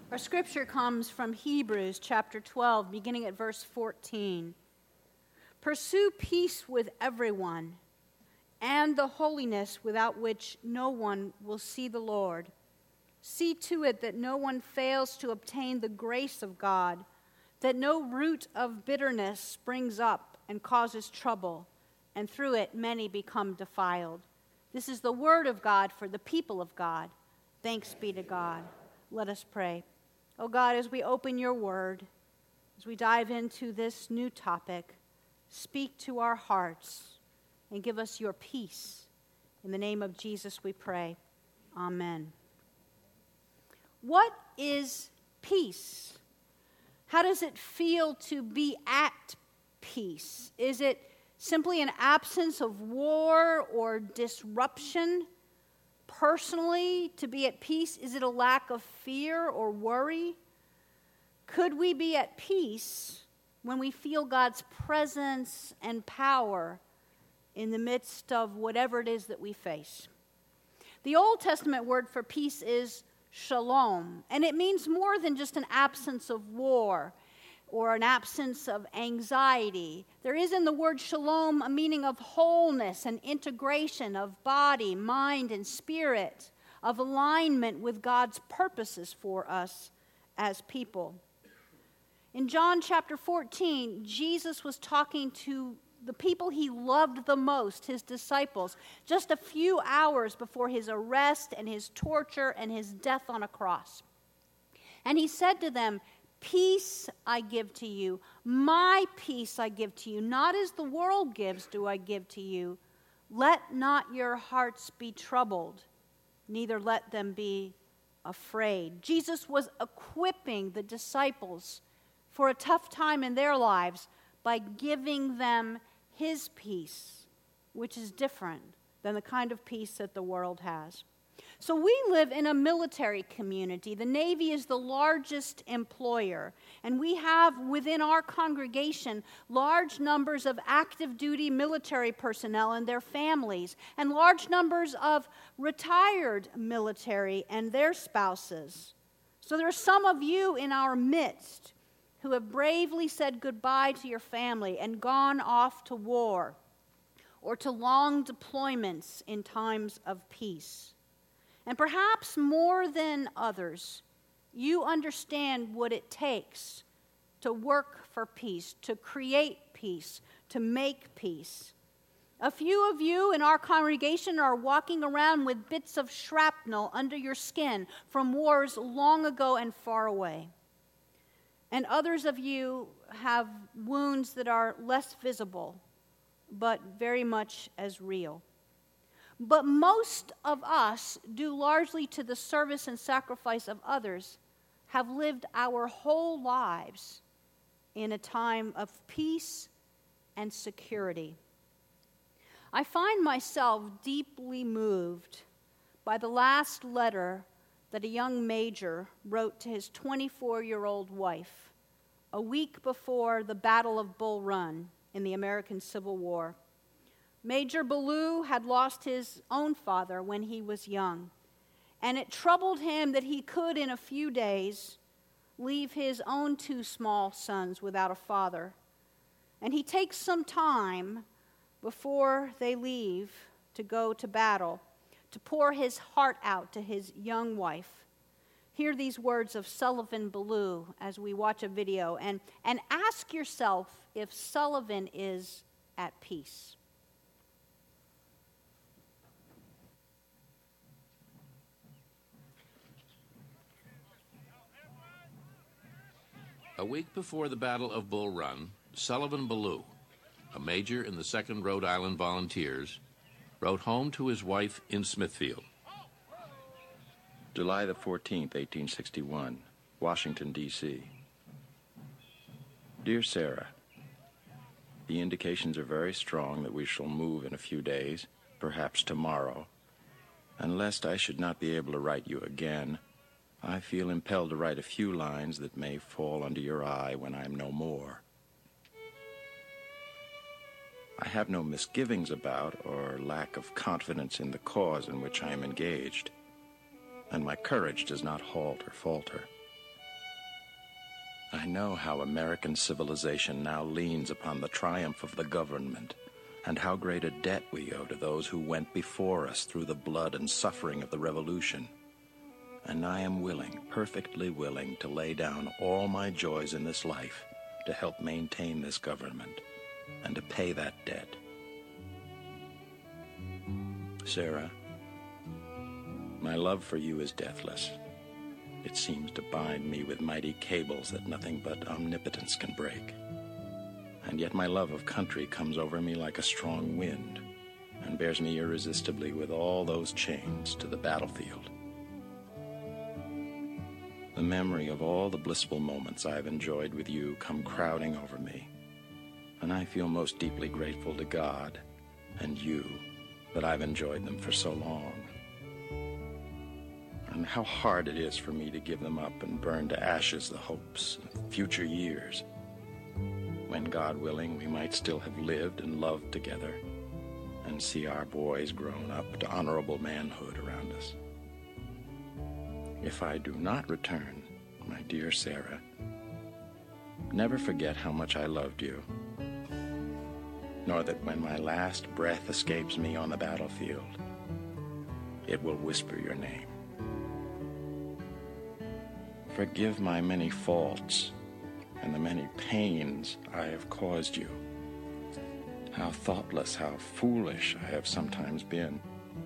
Our scripture comes from Hebrews chapter 12, beginning at verse 14. Pursue peace with everyone and the holiness without which no one will see the Lord. See to it that no one fails to obtain the grace of God, that no root of bitterness springs up and causes trouble, and through it many become defiled. This is the word of God for the people of God. Thanks be to God. Let us pray. Oh God, as we open your word, as we dive into this new topic, speak to our hearts and give us your peace. In the name of Jesus we pray. Amen. What is peace? How does it feel to be at peace? Is it simply an absence of war or disruption? Personally, to be at peace, is it a lack of fear or worry? Could we be at peace when we feel God's presence and power in the midst of whatever it is that we face? The Old Testament word for peace is shalom, and it means more than just an absence of war or an absence of anxiety. There is in the word shalom a meaning of wholeness and integration of body, mind, and spirit, of alignment with God's purposes for us as people. In John chapter 14, Jesus was talking to the people he loved the most, his disciples, just a few hours before his arrest and his torture and his death on a cross. And he said to them, "Peace I give to you, my peace I give to you, not as the world gives do I give to you. Let not your hearts be troubled, neither let them be afraid." Jesus was equipping the disciples for a tough time in their lives by giving them his peace, which is different than the kind of peace that the world has. So we live in a military community. The Navy is the largest employer, and we have within our congregation large numbers of active duty military personnel and their families, and large numbers of retired military and their spouses. So there are some of you in our midst who have bravely said goodbye to your family and gone off to war or to long deployments in times of peace. And perhaps more than others, you understand what it takes to work for peace, to create peace, to make peace. A few of you in our congregation are walking around with bits of shrapnel under your skin from wars long ago and far away. And others of you have wounds that are less visible, but very much as real. But most of us, due largely to the service and sacrifice of others, have lived our whole lives in a time of peace and security. I find myself deeply moved by the last letter that a young major wrote to his 24-year-old wife a week before the Battle of Bull Run in the American Civil War. Major Ballou had lost his own father when he was young, and it troubled him that he could, in a few days, leave his own 2 small sons without a father. And he takes some time before they leave to go to battle to pour his heart out to his young wife. Hear these words of Sullivan Ballou as we watch a video, and ask yourself if Sullivan is at peace. A week before the Battle of Bull Run, Sullivan Ballou, a major in the 2nd Rhode Island Volunteers, wrote home to his wife in Smithfield. July the 14th, 1861, Washington, D.C. Dear Sarah, the indications are very strong that we shall move in a few days, perhaps tomorrow. And lest I should not be able to write you again, I feel impelled to write a few lines that may fall under your eye when I am no more. I have no misgivings about or lack of confidence in the cause in which I am engaged, and my courage does not halt or falter. I know how American civilization now leans upon the triumph of the government, and how great a debt we owe to those who went before us through the blood and suffering of the Revolution. And I am willing, perfectly willing, to lay down all my joys in this life to help maintain this government and to pay that debt. Sarah, my love for you is deathless. It seems to bind me with mighty cables that nothing but omnipotence can break. And yet my love of country comes over me like a strong wind and bears me irresistibly with all those chains to the battlefield. The memory of all the blissful moments I've enjoyed with you come crowding over me, and I feel most deeply grateful to God and you that I've enjoyed them for so long. And how hard it is for me to give them up and burn to ashes the hopes of future years, when, God willing, we might still have lived and loved together and see our boys grown up to honorable manhood around us. If I do not return, my dear Sarah, never forget how much I loved you, nor that when my last breath escapes me on the battlefield, it will whisper your name. Forgive my many faults and the many pains I have caused you. How thoughtless, how foolish I have sometimes been.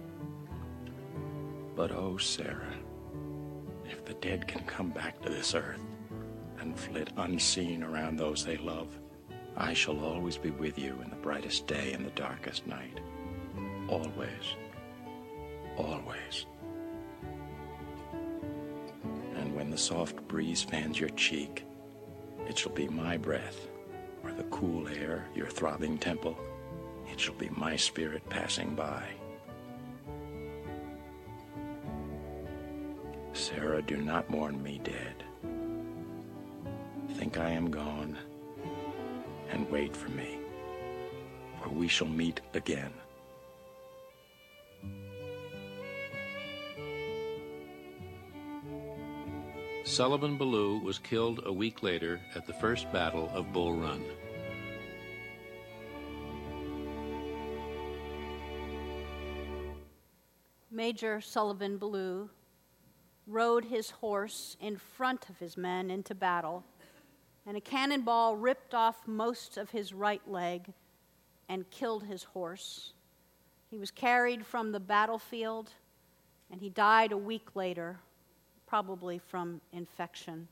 But oh, Sarah, if the dead can come back to this earth and flit unseen around those they love, I shall always be with you in the brightest day and the darkest night. Always. Always. And when the soft breeze fans your cheek, it shall be my breath, or the cool air, your throbbing temple. It shall be my spirit passing by. Sarah, do not mourn me dead. Think I am gone, and wait for me, for we shall meet again. Sullivan Ballou was killed a week later at the First Battle of Bull Run. Major Sullivan Ballou rode his horse in front of his men into battle, and a cannonball ripped off most of his right leg and killed his horse. He was carried from the battlefield, and he died a week later, probably from infection.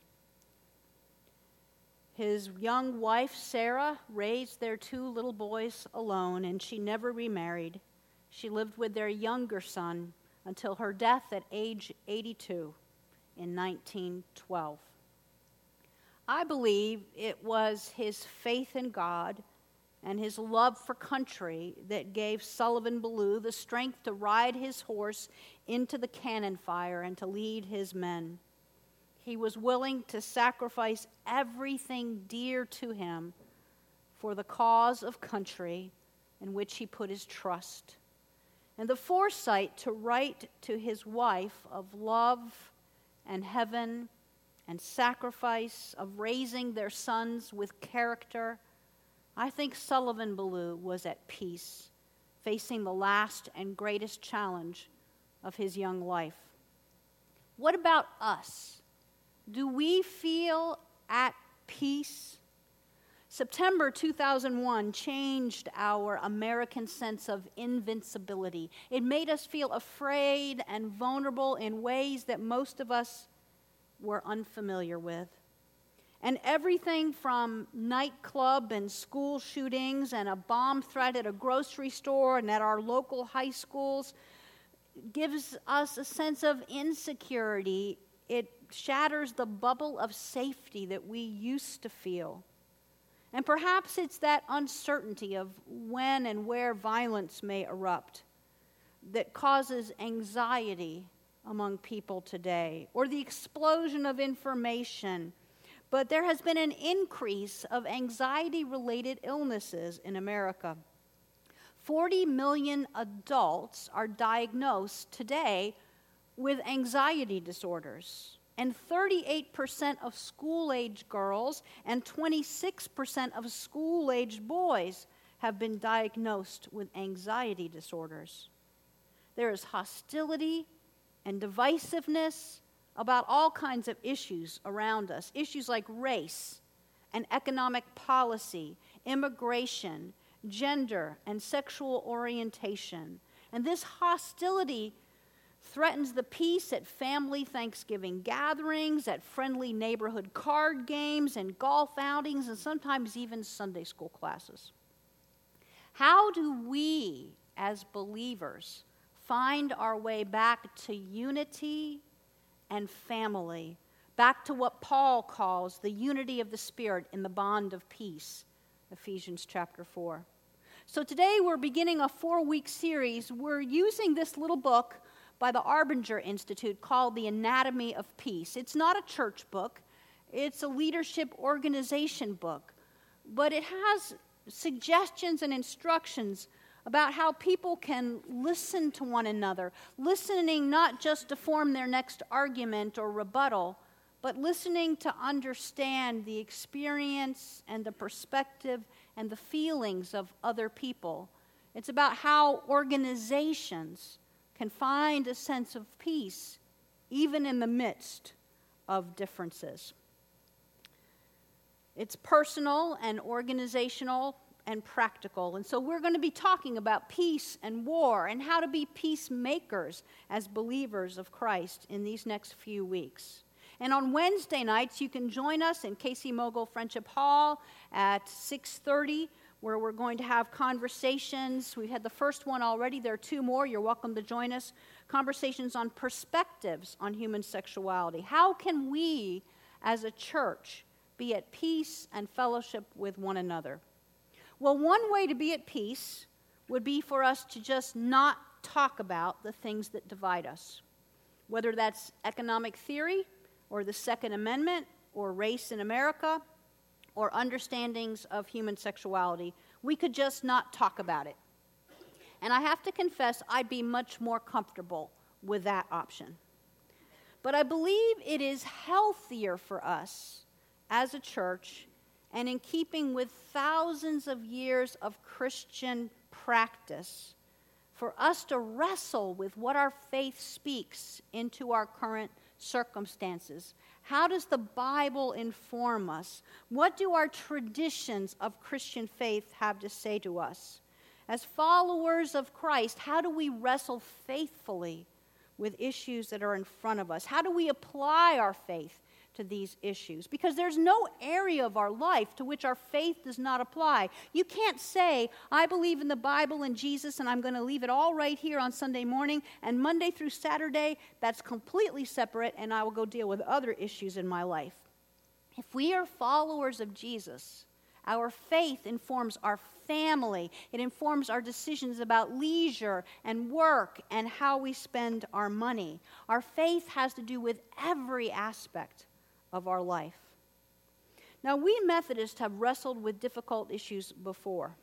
His young wife, Sarah, raised their 2 little boys alone, and she never remarried. She lived with their younger son until her death at age 82 in 1912. I believe it was his faith in God and his love for country that gave Sullivan Ballou the strength to ride his horse into the cannon fire and to lead his men. He was willing to sacrifice everything dear to him for the cause of country in which he put his trust. And the foresight to write to his wife of love and heaven and sacrifice, of raising their sons with character. I think Sullivan Ballou was at peace, facing the last and greatest challenge of his young life. What about us? Do we feel at peace? September 2001 changed our American sense of invincibility. It made us feel afraid and vulnerable in ways that most of us were unfamiliar with. And everything from nightclub and school shootings and a bomb threat at a grocery store and at our local high schools gives us a sense of insecurity. It shatters the bubble of safety that we used to feel. And perhaps it's that uncertainty of when and where violence may erupt that causes anxiety among people today, or the explosion of information. But there has been an increase of anxiety-related illnesses in America. 40 million adults are diagnosed today with anxiety disorders. and 38% of school-age girls and 26% of school-aged boys have been diagnosed with anxiety disorders. There is hostility and divisiveness about all kinds of issues around us, issues like race and economic policy, immigration, gender, and sexual orientation. And this hostility threatens the peace at family Thanksgiving gatherings, at friendly neighborhood card games and golf outings, and sometimes even Sunday school classes. How do we, as believers, find our way back to unity and family, back to what Paul calls the unity of the Spirit in the bond of peace, Ephesians chapter 4. So today we're beginning a 4-week series. We're using this little book by the Arbinger Institute called The Anatomy of Peace. It's not a church book. It's a leadership organization book. But it has suggestions and instructions about how people can listen to one another, listening not just to form their next argument or rebuttal, but listening to understand the experience and the perspective and the feelings of other people. It's about how organizations can find a sense of peace even in the midst of differences. It's personal and organizational and practical. And so we're going to be talking about peace and war and how to be peacemakers as believers of Christ in these next few weeks. And on Wednesday nights, you can join us in Casey Mogul Friendship Hall at 6:30, where we're going to have conversations. We've had the first one already. There are 2 more. You're welcome to join us. Conversations on perspectives on human sexuality. How can we, as a church, be at peace and fellowship with one another? Well, one way to be at peace would be for us to just not talk about the things that divide us, whether that's economic theory or the Second Amendment or race in America or understandings of human sexuality. We could just not talk about it. And I have to confess, I'd be much more comfortable with that option. But I believe it is healthier for us as a church, and in keeping with thousands of years of Christian practice, for us to wrestle with what our faith speaks into our current circumstances. How does the Bible inform us? What do our traditions of Christian faith have to say to us? As followers of Christ, how do we wrestle faithfully with issues that are in front of us? How do we apply our faith to these issues? Because there's no area of our life to which our faith does not apply. You can't say, I believe in the Bible and Jesus, and I'm going to leave it all right here on Sunday morning, and Monday through Saturday, that's completely separate, and I will go deal with other issues in my life. If we are followers of Jesus, our faith informs our family. It informs our decisions about leisure and work and how we spend our money. Our faith has to do with every aspect of our life. Now, we Methodists have wrestled with difficult issues before.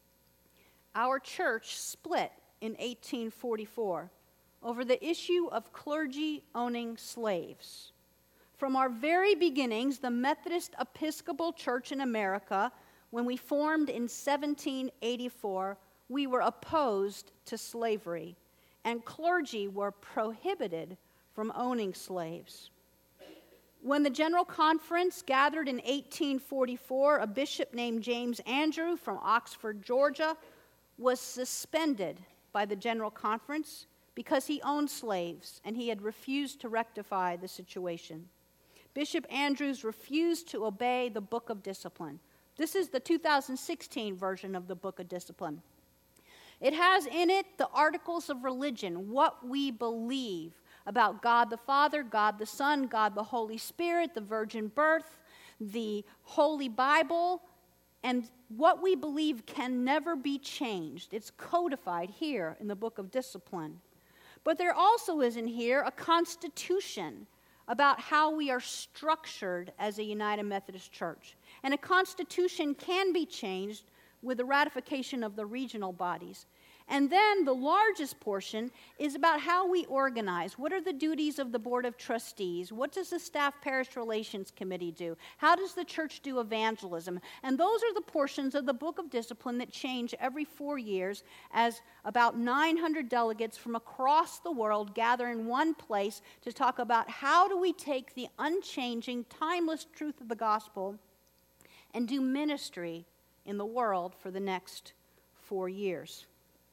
Our church split in 1844 over the issue of clergy owning slaves. From our very beginnings, the Methodist Episcopal Church in America, when we formed in 1784, we were opposed to slavery, and clergy were prohibited from owning slaves. When the General Conference gathered in 1844, a bishop named James Andrew from Oxford, Georgia, was suspended by the General Conference because he owned slaves and he had refused to rectify the situation. Bishop Andrews refused to obey the Book of Discipline. This is the 2016 version of the Book of Discipline. It has in it the articles of religion, what we believe about God the Father, God the Son, God the Holy Spirit, the virgin birth, the Holy Bible, and what we believe can never be changed. It's codified here in the Book of Discipline. But there also is in here a constitution about how we are structured as a United Methodist Church. And a constitution can be changed with the ratification of the regional bodies. And then the largest portion is about how we organize. What are the duties of the Board of Trustees? What does the Staff Parish Relations Committee do? How does the church do evangelism? And those are the portions of the Book of Discipline that change every 4 years as about 900 delegates from across the world gather in one place to talk about how do we take the unchanging, timeless truth of the gospel and do ministry in the world for the next 4 years.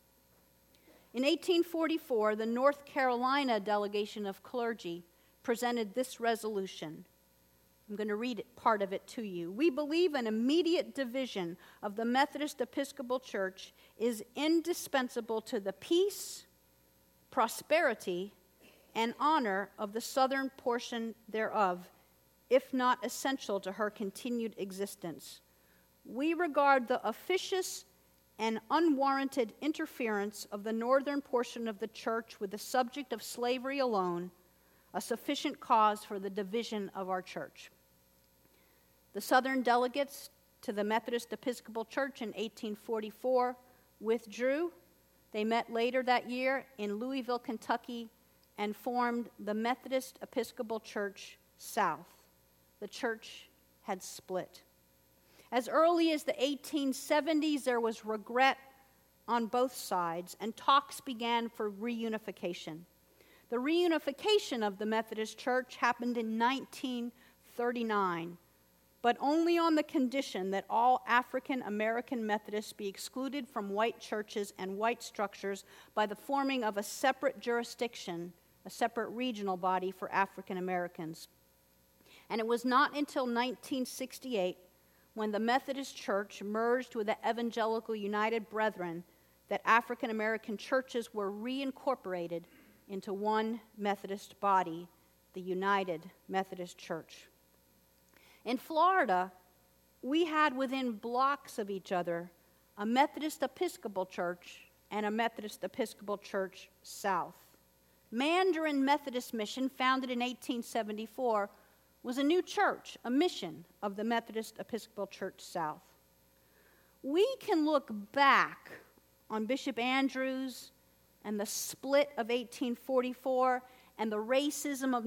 In 1844, the North Carolina delegation of clergy presented this resolution. I'm going to read part of it to you. We believe an immediate division of the Methodist Episcopal Church is indispensable to the peace, prosperity, and honor of the southern portion thereof, if not essential to her continued existence. We regard the officious and unwarranted interference of the northern portion of the church with the subject of slavery alone a sufficient cause for the division of our church. The southern delegates to the Methodist Episcopal Church in 1844 withdrew. They met later that year in Louisville, Kentucky, and formed the Methodist Episcopal Church South. The church had split. As early as the 1870s, there was regret on both sides, and talks began for reunification. The reunification of the Methodist Church happened in 1939, but only on the condition that all African American Methodists be excluded from white churches and white structures by the forming of a separate jurisdiction, a separate regional body for African Americans. And it was not until 1968, when the Methodist Church merged with the Evangelical United Brethren, that African American churches were reincorporated into one Methodist body, the United Methodist Church. In Florida, we had within blocks of each other a Methodist Episcopal Church and a Methodist Episcopal Church South. Mandarin Methodist Mission, founded in 1874, was a new church, a mission of the Methodist Episcopal Church South. We can look back on Bishop Andrews and the split of 1844 and the racism of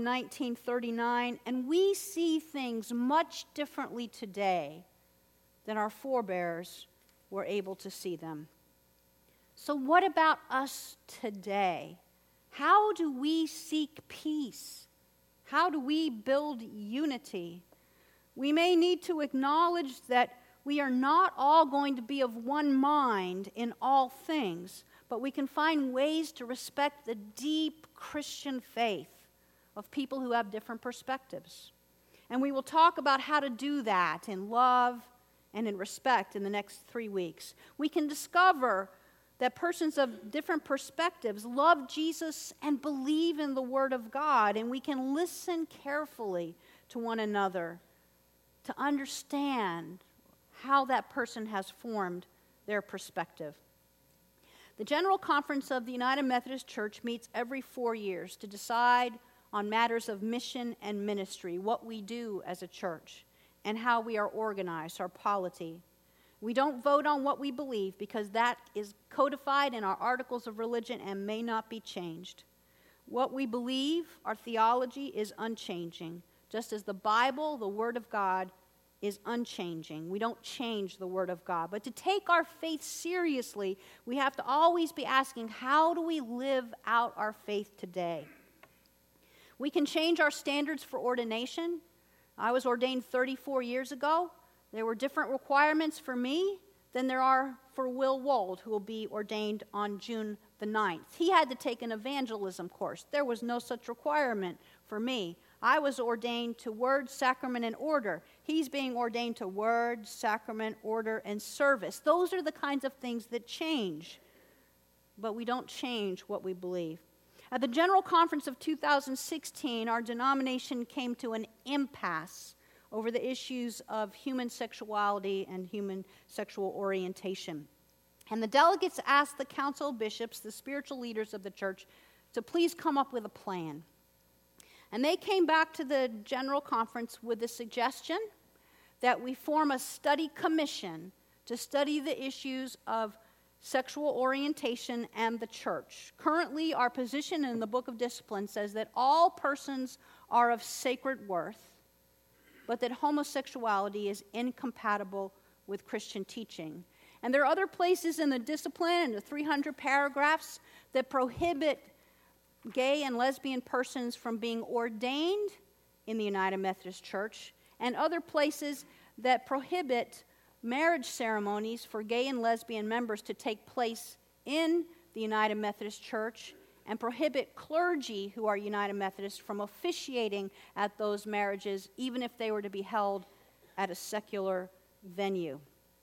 1939, and we see things much differently today than our forebears were able to see them. So what about us today? How do we seek peace? How do we build unity? We may need to acknowledge that we are not all going to be of one mind in all things, but we can find ways to respect the deep Christian faith of people who have different perspectives. And we will talk about how to do that in love and in respect in the next 3 weeks. We can discover that persons of different perspectives love Jesus and believe in the Word of God, and we can listen carefully to one another to understand how that person has formed their perspective. The General Conference of the United Methodist Church meets every 4 years to decide on matters of mission and ministry, what we do as a church, and how we are organized, our polity. We don't vote on what we believe because that is codified in our articles of religion and may not be changed. What we believe, our theology, is unchanging, just as the Bible, the Word of God, is unchanging. We don't change the Word of God. But to take our faith seriously, we have to always be asking, how do we live out our faith today? We can change our standards for ordination. I was ordained 34 years ago. There were different requirements for me than there are for Will Wold, who will be ordained on June the 9th. He had to take an evangelism course. There was no such requirement for me. I was ordained to word, sacrament, and order. He's being ordained to word, sacrament, order, and service. Those are the kinds of things that change, but we don't change what we believe. At the General Conference of 2016, our denomination came to an impasse over the issues of human sexuality and human sexual orientation. And the delegates asked the council of bishops, the spiritual leaders of the church, to please come up with a plan. And they came back to the General Conference with the suggestion that we form a study commission to study the issues of sexual orientation, and the church. Currently, our position in the Book of Discipline says that all persons are of sacred worth, but that homosexuality is incompatible with Christian teaching. And there are other places in the discipline, in the 300 paragraphs, that prohibit gay and lesbian persons from being ordained in the United Methodist Church, and other places that prohibit marriage ceremonies for gay and lesbian members to take place in the United Methodist Church, and prohibit clergy who are United Methodists from officiating at those marriages, even if they were to be held at a secular venue.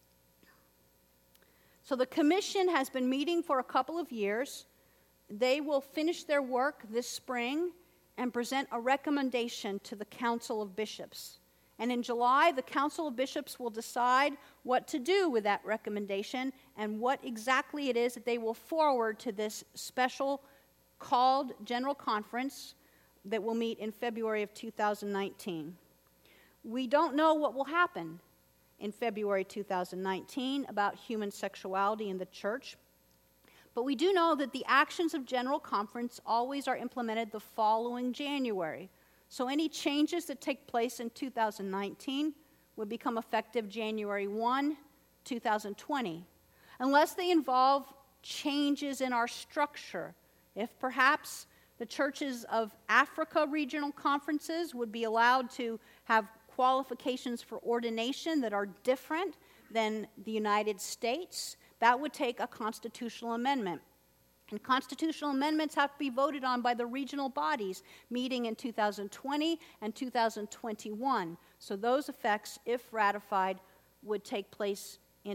So the commission has been meeting for a couple of years. They will finish their work this spring and present a recommendation to the Council of Bishops. And in July, the Council of Bishops will decide what to do with that recommendation and what exactly it is that they will forward to this special called General Conference that will meet in February of 2019. We don't know what will happen in February 2019 about human sexuality in the church, but we do know that the actions of General Conference always are implemented the following January. So any changes that take place in 2019 would become effective January 1, 2020, unless they involve changes in our structure. If perhaps the churches of Africa regional conferences would be allowed to have qualifications for ordination that are different than the United States, that would take a constitutional amendment. And constitutional amendments have to be voted on by the regional bodies meeting in 2020 and 2021. So those effects, if ratified, would take place in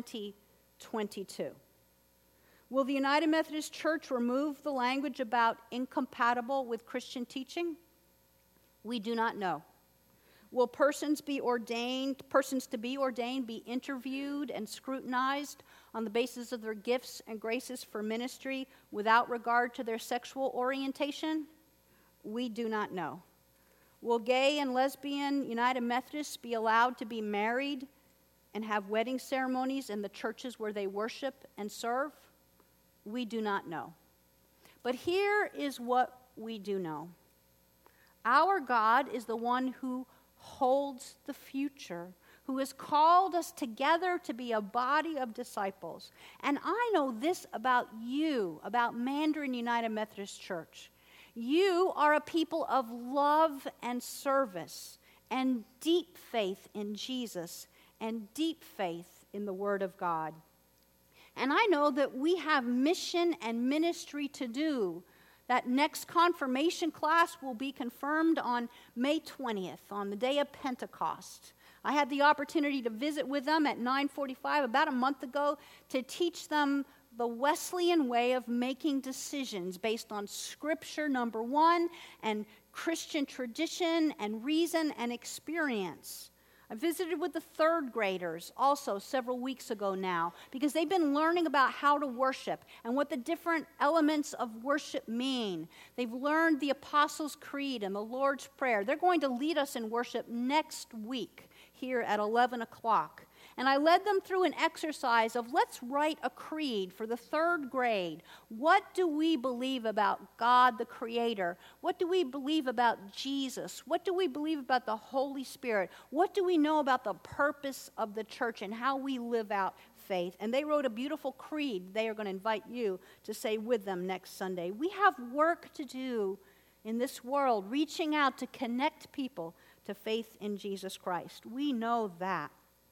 2022. Will the United Methodist Church remove the language about incompatible with Christian teaching? We do not know. Will persons to be ordained be interviewed and scrutinized on the basis of their gifts and graces for ministry without regard to their sexual orientation? We do not know. Will gay and lesbian United Methodists be allowed to be married and have wedding ceremonies in the churches where they worship and serve? We do not know. But here is what we do know. Our God is the one who holds the future, who has called us together to be a body of disciples. And I know this about you, about Mandarin United Methodist Church. You are a people of love and service and deep faith in Jesus and deep faith in the Word of God. And I know that we have mission and ministry to do. That next confirmation class will be confirmed on May 20th, on the day of Pentecost. I had the opportunity to visit with them at 9:45 about a month ago to teach them the Wesleyan way of making decisions based on Scripture, number one, and Christian tradition and reason and experience. I visited with the third graders also several weeks ago now because they've been learning about how to worship and what the different elements of worship mean. They've learned the Apostles' Creed and the Lord's Prayer. They're going to lead us in worship next week here at 11 o'clock. And I led them through an exercise of let's write a creed for the third grade. What do we believe about God the Creator? What do we believe about Jesus? What do we believe about the Holy Spirit? What do we know about the purpose of the church and how we live out faith? And they wrote a beautiful creed they are going to invite you to say with them next Sunday. We have work to do in this world, reaching out to connect people to faith in Jesus Christ. We know that.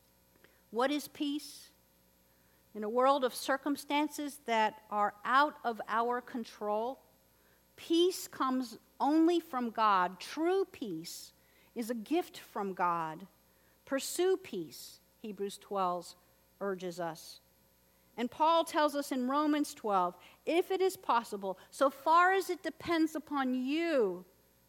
What is peace? In a world of circumstances that are out of our control, peace comes only from God. True peace is a gift from God. Pursue peace, Hebrews 12 urges us. And Paul tells us in Romans 12, if it is possible, so far as it depends upon you,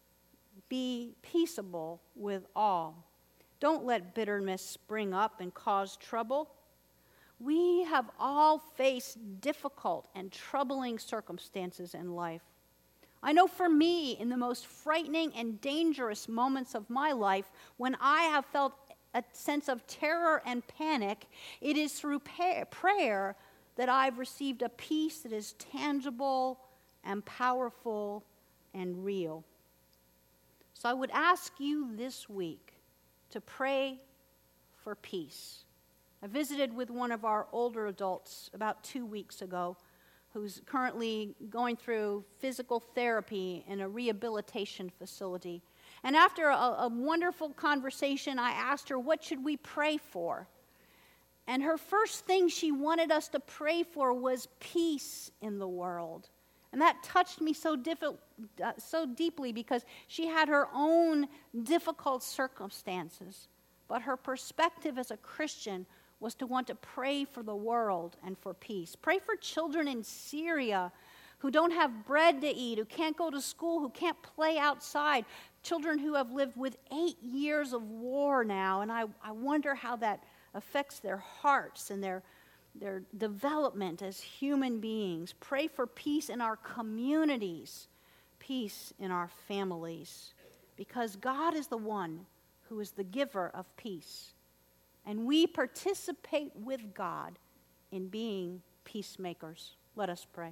be peaceable with all. Don't let bitterness spring up and cause trouble. We have all faced difficult and troubling circumstances in life. I know for me, in the most frightening and dangerous moments of my life, when I have felt a sense of terror and panic, it is through prayer that I've received a peace that is tangible and powerful and real. So I would ask you this week to pray for peace. I visited with one of our older adults about 2 weeks ago who's currently going through physical therapy in a rehabilitation facility. And after a wonderful conversation, I asked her, what should we pray for? And her first thing she wanted us to pray for was peace in the world. And that touched me so deeply because she had her own difficult circumstances. But her perspective as a Christian was to want to pray for the world and for peace. Pray for children in Syria who don't have bread to eat, who can't go to school, who can't play outside. Children who have lived with 8 years of war now. And I wonder how that affects their hearts and their development as human beings. Pray for peace in our communities, peace in our families, because God is the one who is the giver of peace. And we participate with God in being peacemakers. Let us pray.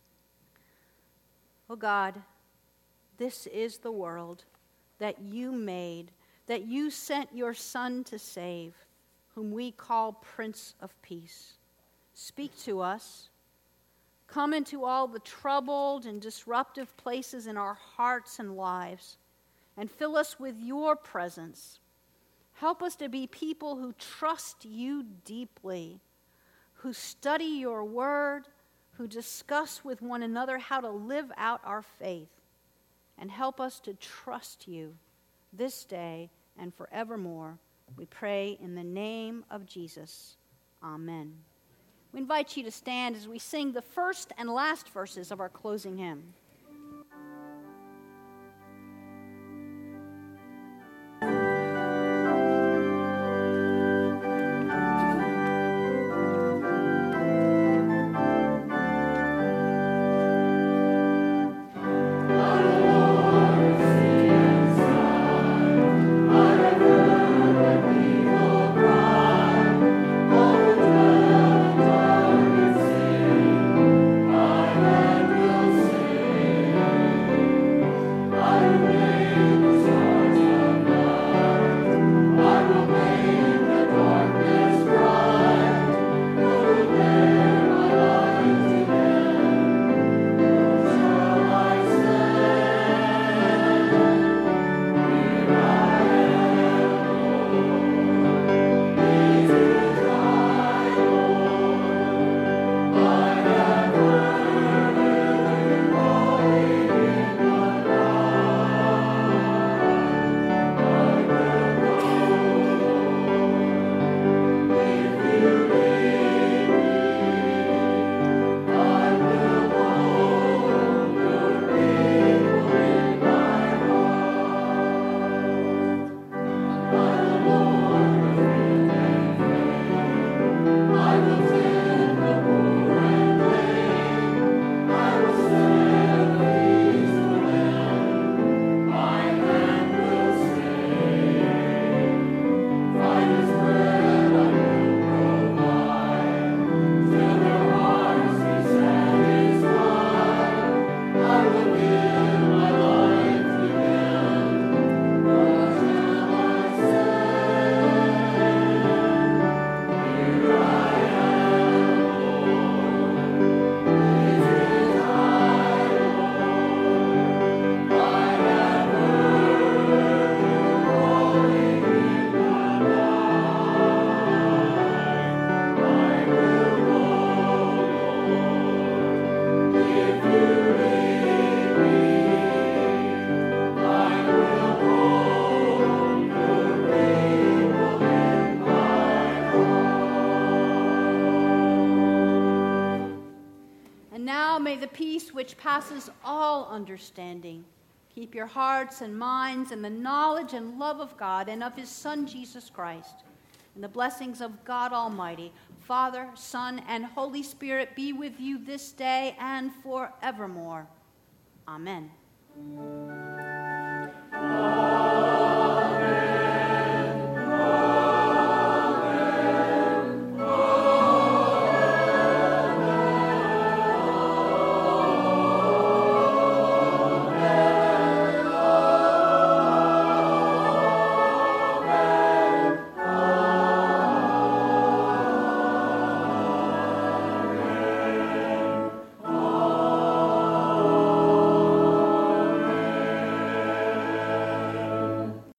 Oh God, this is the world that you made, that you sent your Son to save, whom we call Prince of Peace. Speak to us. Come into all the troubled and disruptive places in our hearts and lives, and fill us with your presence. Help us to be people who trust you deeply, who study your word, who discuss with one another how to live out our faith, and help us to trust you this day and forevermore. We pray in the name of Jesus. Amen. We invite you to stand as we sing the first and last verses of our closing hymn. Which passes all understanding. Keep your hearts and minds in the knowledge and love of God and of his Son, Jesus Christ. And the blessings of God Almighty, Father, Son, and Holy Spirit be with you this day and forevermore. Amen.